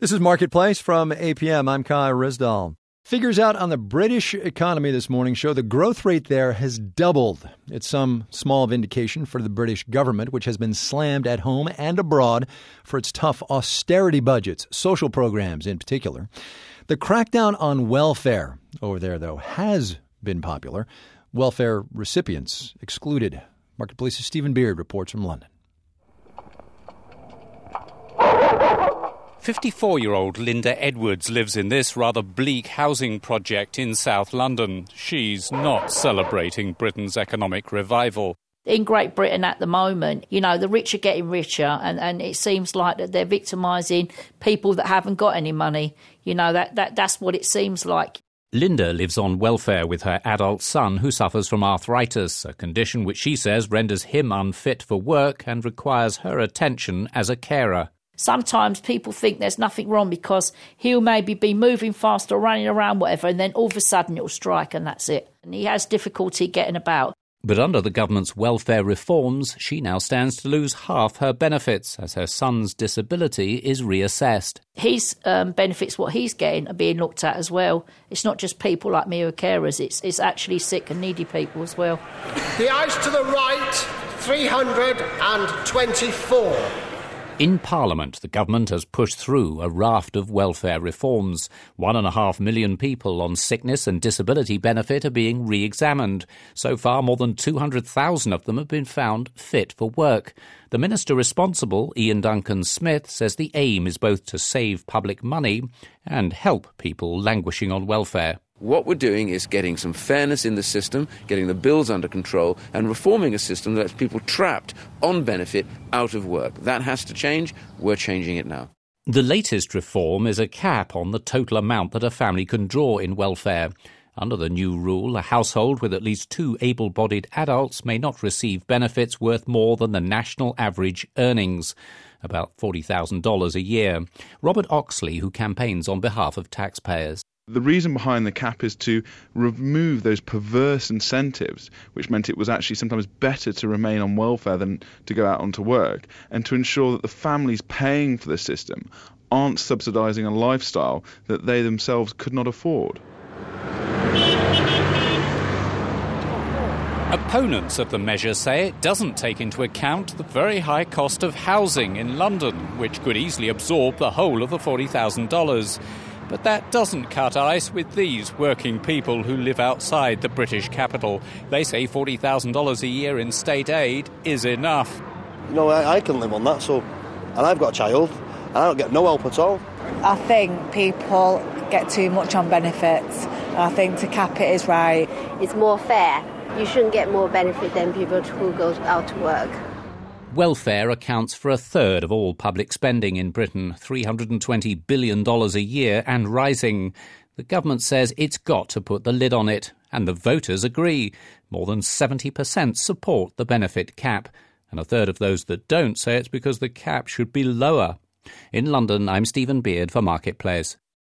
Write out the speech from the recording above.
This is Marketplace from APM. I'm Kai Rizdal. Figures out on the British economy this morning show the growth rate there has doubled. It's some small vindication for the British government, which has been slammed at home and abroad for its tough austerity budgets, social programs in particular. The crackdown on welfare over there, though, has been popular. Welfare recipients excluded. Marketplace's Stephen Beard reports from London. 54-year-old Linda Edwards lives in this rather bleak housing project in South London. She's not celebrating Britain's economic revival. In Great Britain at the moment, the rich are getting richer and it seems like that they're victimising people that haven't got any money. That's what it seems like. Linda lives on welfare with her adult son who suffers from arthritis, a condition which she says renders him unfit for work and requires her attention as a carer. Sometimes people think there's nothing wrong because he'll maybe be moving fast or running around, whatever, and then all of a sudden it'll strike and that's it. And he has difficulty getting about. But under the government's welfare reforms, she now stands to lose half her benefits as her son's disability is reassessed. His benefits, what he's getting, are being looked at as well. It's not just people like me who are carers, it's actually sick and needy people as well. The eyes to the right, 324. In Parliament, the government has pushed through a raft of welfare reforms. 1.5 million people on sickness and disability benefit are being re-examined. So far, more than 200,000 of them have been found fit for work. The minister responsible, Ian Duncan-Smith, says the aim is both to save public money and help people languishing on welfare. What we're doing is getting some fairness in the system, getting the bills under control, and reforming a system that lets people trapped on benefit out of work. That has to change. We're changing it now. The latest reform is a cap on the total amount that a family can draw in welfare. Under the new rule, a household with at least 2 able-bodied adults may not receive benefits worth more than the national average earnings, about $40,000 a year. Robert Oxley, who campaigns on behalf of taxpayers. The reason behind the cap is to remove those perverse incentives, which meant it was actually sometimes better to remain on welfare than to go out onto work, and to ensure that the families paying for the system aren't subsidising a lifestyle that they themselves could not afford. Opponents of the measure say it doesn't take into account the very high cost of housing in London, which could easily absorb the whole of the $40,000. But that doesn't cut ice with these working people who live outside the British capital. They say $40,000 a year in state aid is enough. I can live on that, and I've got a child, and I don't get no help at all. I think people get too much on benefits, and I think to cap it is right. It's more fair. You shouldn't get more benefit than people who go out to work. Welfare accounts for a third of all public spending in Britain, $320 billion a year and rising. The government says it's got to put the lid on it, and the voters agree. More than 70% support the benefit cap, and a third of those that don't say it's because the cap should be lower. In London, I'm Stephen Beard for Marketplace.